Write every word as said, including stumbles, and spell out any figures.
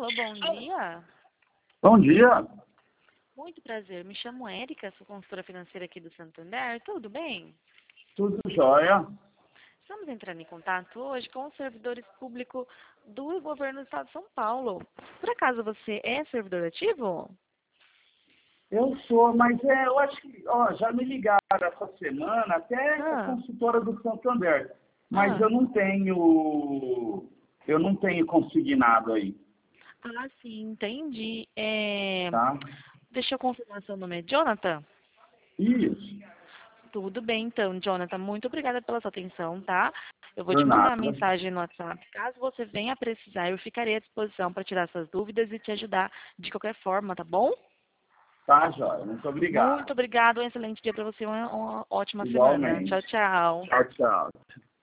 Alô, bom dia. Bom dia. Muito prazer. Me chamo Érica, sou consultora financeira aqui do Santander. Tudo bem? Tudo jóia? Estamos entrando em contato hoje com os servidores públicos do governo do estado de São Paulo. Por acaso você é servidor ativo? Eu sou, mas é, eu acho que, ó, já me ligaram essa semana, até a Ah, consultora do Santander, mas ah, eu não tenho, eu não tenho consignado aí, ah, sim, entendi. É, tá? deixa eu confirmar seu nome. É Jonathan? Isso, Tudo bem, então, Jonathan. Muito obrigada pela sua atenção, tá? Eu vou te por mandar uma nada. mensagem no WhatsApp. Caso você venha a precisar, eu ficarei à disposição para tirar suas dúvidas e te ajudar de qualquer forma, tá bom? Tá, jóia. Muito Muito obrigado. obrigada. Um excelente dia para você. Uma, uma ótima semana. Tchau, Igualmente. tchau. Tchau, tchau.